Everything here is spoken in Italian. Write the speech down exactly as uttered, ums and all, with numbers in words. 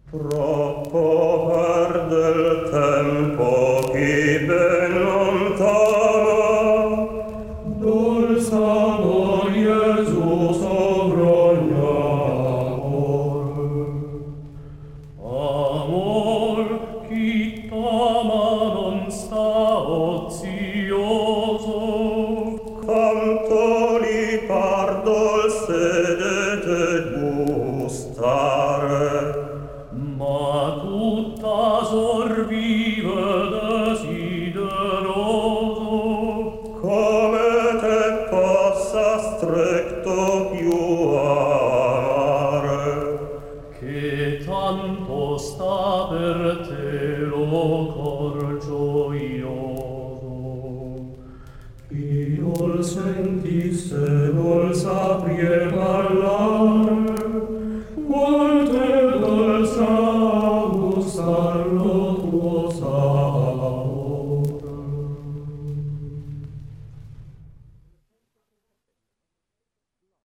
Troppo perde il tempo chi ben lontano, dolce amor Gesù sovrogna amor. Amor chi t'ama non sta ozioso, canto li par dolce de gustare, ma tutta sorvive desideroso, come te possa stretto più amare, che tanto sta per te lo cor gioioso. Chi non sentisse non saprie